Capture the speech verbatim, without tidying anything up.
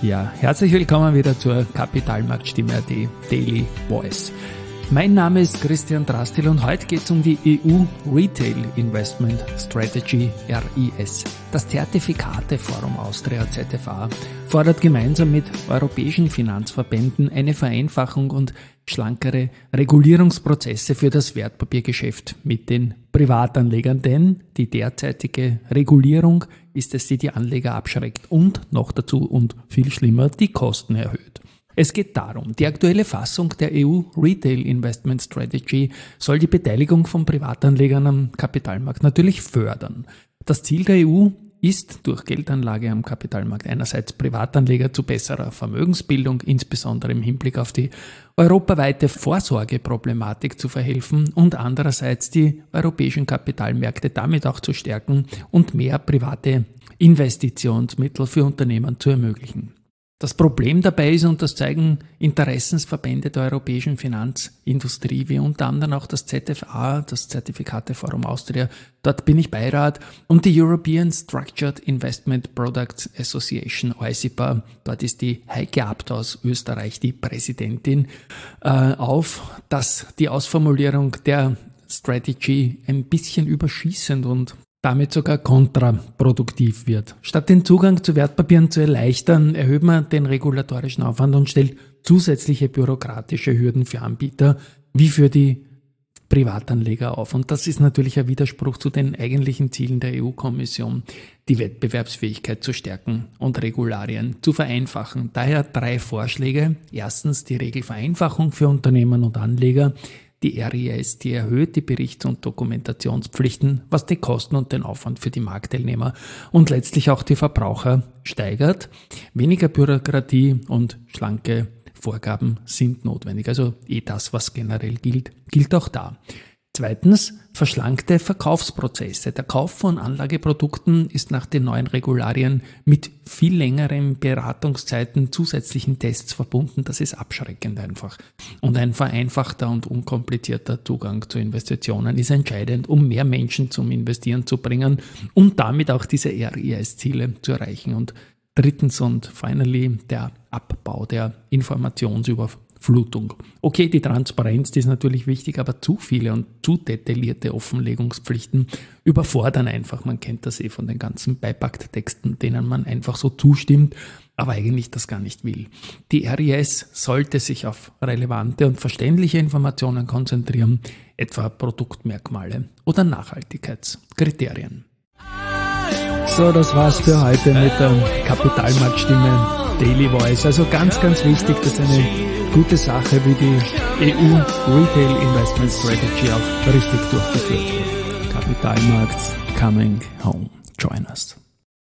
Ja, herzlich willkommen wieder zur Kapitalmarktstimme A T Daily Voice. Mein Name ist Christian Drastil und heute geht es um die E U Retail Investment Strategy R I S. Das Zertifikateforum Austria Z F A fordert gemeinsam mit europäischen Finanzverbänden eine Vereinfachung und schlankere Regulierungsprozesse für das Wertpapiergeschäft mit den Privatanlegern, denn die derzeitige Regulierung ist es, die die Anleger abschreckt und noch dazu und viel schlimmer die Kosten erhöht. Es geht darum, die aktuelle Fassung der E U Retail Investment Strategy soll die Beteiligung von Privatanlegern am Kapitalmarkt natürlich fördern. Das Ziel der E U ist, durch Geldanlage am Kapitalmarkt einerseits Privatanleger zu besserer Vermögensbildung, insbesondere im Hinblick auf die europaweite Vorsorgeproblematik zu verhelfen und andererseits die europäischen Kapitalmärkte damit auch zu stärken und mehr private Investitionsmittel für Unternehmen zu ermöglichen. Das Problem dabei ist, und das zeigen Interessensverbände der europäischen Finanzindustrie, wie unter anderem auch das Z F A, das Zertifikateforum Austria, dort bin ich Beirat, und die European Structured Investment Products Association, E U S I P A, dort ist die Heike Abt aus Österreich die Präsidentin, äh, auf, dass die Ausformulierung der Strategy ein bisschen überschießend und damit sogar kontraproduktiv wird. Statt den Zugang zu Wertpapieren zu erleichtern, erhöht man den regulatorischen Aufwand und stellt zusätzliche bürokratische Hürden für Anbieter wie für die Privatanleger auf. Und das ist natürlich ein Widerspruch zu den eigentlichen Zielen der E U-Kommission, die Wettbewerbsfähigkeit zu stärken und Regularien zu vereinfachen. Daher drei Vorschläge. Erstens die Regelvereinfachung für Unternehmen und Anleger. Die R I S, die erhöht die Berichts- und Dokumentationspflichten, was die Kosten und den Aufwand für die Marktteilnehmer und letztlich auch die Verbraucher steigert. Weniger Bürokratie und schlanke Vorgaben sind notwendig. Also eh das, was generell gilt, gilt auch da. Zweitens, verschlankte Verkaufsprozesse. Der Kauf von Anlageprodukten ist nach den neuen Regularien mit viel längeren Beratungszeiten, zusätzlichen Tests verbunden. Das ist abschreckend einfach. Und ein vereinfachter und unkomplizierter Zugang zu Investitionen ist entscheidend, um mehr Menschen zum Investieren zu bringen und damit auch diese R I S-Ziele zu erreichen. Und drittens und finally der Abbau der Informationsüberflutung. Flutung. Okay, die Transparenz, die ist natürlich wichtig, aber zu viele und zu detaillierte Offenlegungspflichten überfordern einfach. Man kennt das eh von den ganzen Beipacktexten, denen man einfach so zustimmt, aber eigentlich das gar nicht will. Die R I S sollte sich auf relevante und verständliche Informationen konzentrieren, etwa Produktmerkmale oder Nachhaltigkeitskriterien. So, das war's für heute mit der Kapitalmarktstimme Daily Voice. Also ganz, ganz wichtig, dass eine gute Sache wie die E U Retail Investment Strategy auch richtig durchgeführt wird. Kapitalmarkt coming home. Join us.